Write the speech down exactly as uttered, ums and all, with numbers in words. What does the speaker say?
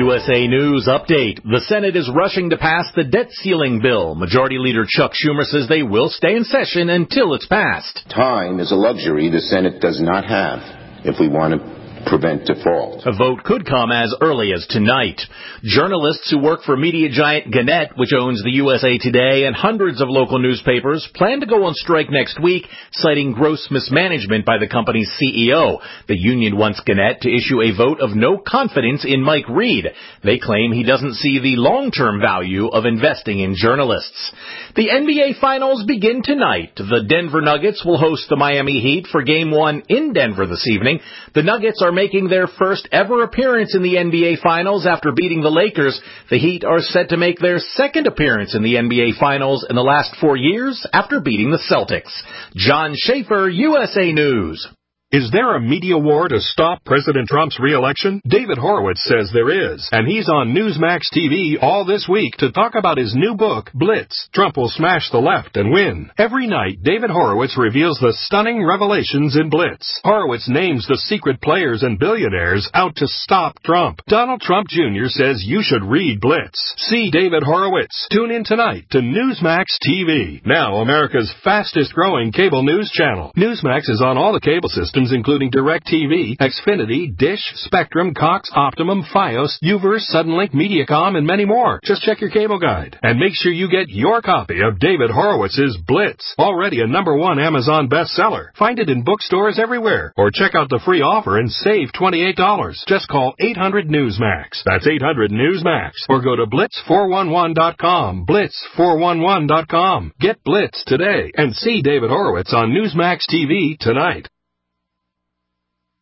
U S A News update. The Senate is rushing to pass the debt ceiling bill. Majority Leader Chuck Schumer says they will stay in session until it's passed. Time is a luxury the Senate does not have if we want to prevent default. A vote could come as early as tonight. Journalists who work for media giant Gannett, which owns the U S A Today and hundreds of local newspapers, plan to go on strike next week, citing gross mismanagement by the company's C E O. The union wants Gannett to issue a vote of no confidence in Mike Reed. They claim he doesn't see the long-term value of investing in journalists. The N B A Finals begin tonight. The Denver Nuggets will host the Miami Heat for Game one in Denver this evening. The Nuggets are making their first ever appearance in the N B A Finals after beating the Lakers. The Heat are set to make their second appearance in the N B A Finals in the last four years after beating the Celtics. John Schaefer, U S A News. Is there a media war to stop President Trump's re-election? David Horowitz says there is, and he's on Newsmax T V all this week to talk about his new book, Blitz. Trump will smash the left and win. Every night, David Horowitz reveals the stunning revelations in Blitz. Horowitz names the secret players and billionaires out to stop Trump. Donald Trump Junior says you should read Blitz. See David Horowitz. Tune in tonight to Newsmax T V, now America's fastest-growing cable news channel. Newsmax is on all the cable systems, including DirecTV, Xfinity, Dish, Spectrum, Cox, Optimum, Fios, Uverse, Suddenlink, Mediacom, and many more. Just check your cable guide. And make sure you get your copy of David Horowitz's Blitz, already a number one Amazon bestseller. Find it in bookstores everywhere, or check out the free offer and save twenty-eight dollars. Just call eight hundred Newsmax. That's eight hundred Newsmax. Or go to blitz four one one dot com. blitz four one one dot com. Get Blitz today and see David Horowitz on Newsmax T V tonight.